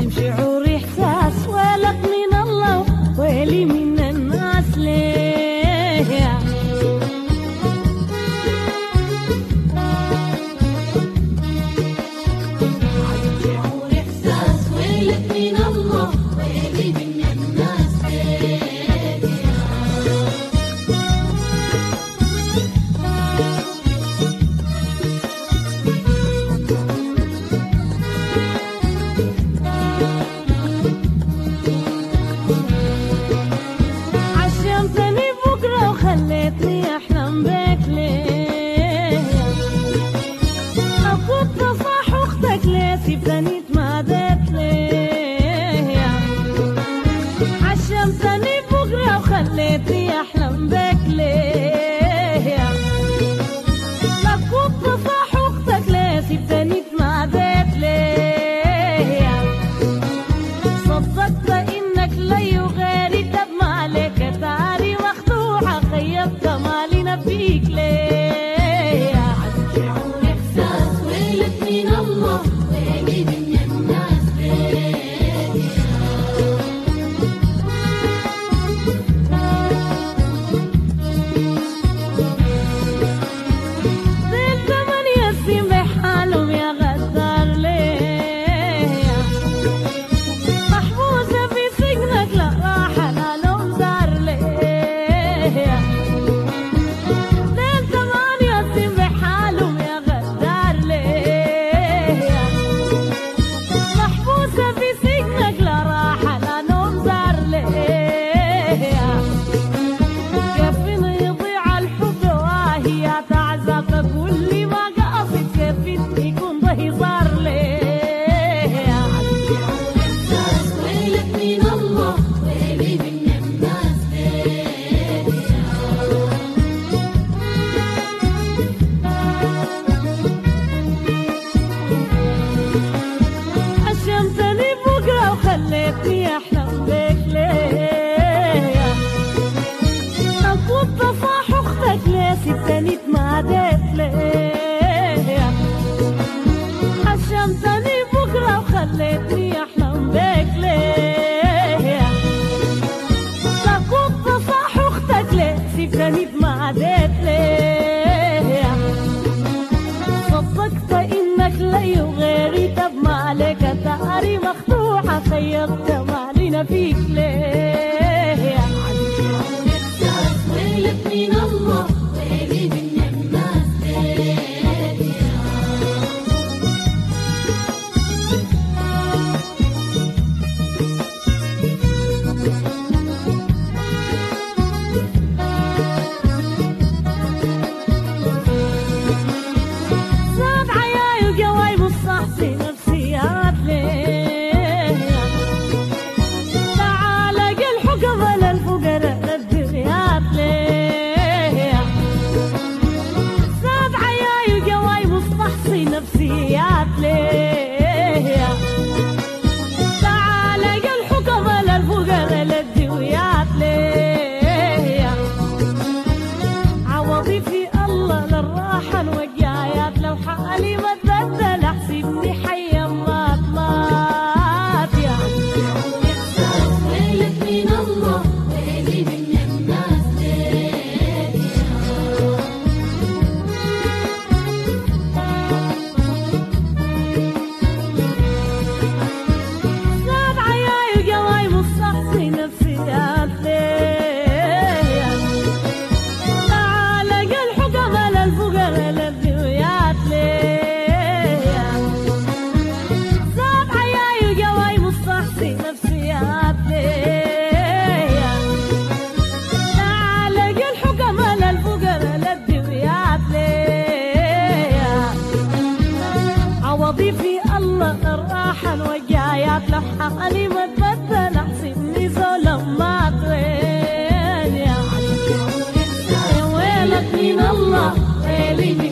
عظيم شعور إحساس، ويلك من الله ويلي من الناس ليه. عظيم شعور إحساس، ويلك من الله ويلي من الناس ليه. عشمتني بكرة وخليتني أحلم بك ليه. أبوك صح أختك ليه سبتني اتمادت ليه. عشمتني بكرة وخليتني أحلم بك ليه. أبوك صح أختك ليه سبتني اتمادت ليه. صدقت إنك لي وغيري تب عليك تعالي مخدوعة خيبت مالنا فيك ليه. عظيم شعور إحساس، ويلك من الله ويلي من الناس ليه. ديل زمن يسيم بحالهم يا غدار ليه. محبوسة في سجنك لا راحة لا نوم زار ليه. ديل زمان يسيم بحالهم يا غدار ليه. محبوسة في سجنك لا راحة لا نوم زار ليه. كيف يضيع الحب وهي تعزف كل ما قاصد كيف يكون ده هزار ليه. عظيم شعور إحساس، ويلك من الله ويلي من الناس ليه. عشمتني بكرة وخليتني أحلم بك ليه. أبوك صح أختك ليه سبتني اتمادت ليه. عشمتني بكرة وخليتني أحلم بك ليه. أبوك صح أختك ليه سبتني اتمادت ليه. صدقت إنك لي وغيري تب ما عليك تاري مخدوعة خيبت مالنا فيك ليه. عظيم شعور إحساس، ويلك من الله ويلي من الناس ليه. زاد عياي وقواي مصاحبي نفسيات ليه. تعال قل حكم للفقراء للدنيات ليه. زاد عياي وقواي مصاحبي نفسيات ليه. تعال قل حكم للفقراء للدنيات ليه. عوضي في الله للراحة الوجايات لو حالي ما تبدل احسبني حيا ما مات. يا عظيم شعور إحساس، ويلك من الله ويلي من الناس ليه. زاد عياي وقواي مصاحبي نفسيات ليه. تعال قل حكم للفقراء للدنيات ليه. زاد عياي وقواي مصاحبي نفسيات ليه. تعال قل حكم للفقراء للدنيات ليه. عوضي في الله الراحة الوجايات لو حالي ما تبدل احسبني ظلمات وين. يا عظيم شعور إحساس، ويلك من الله ويلي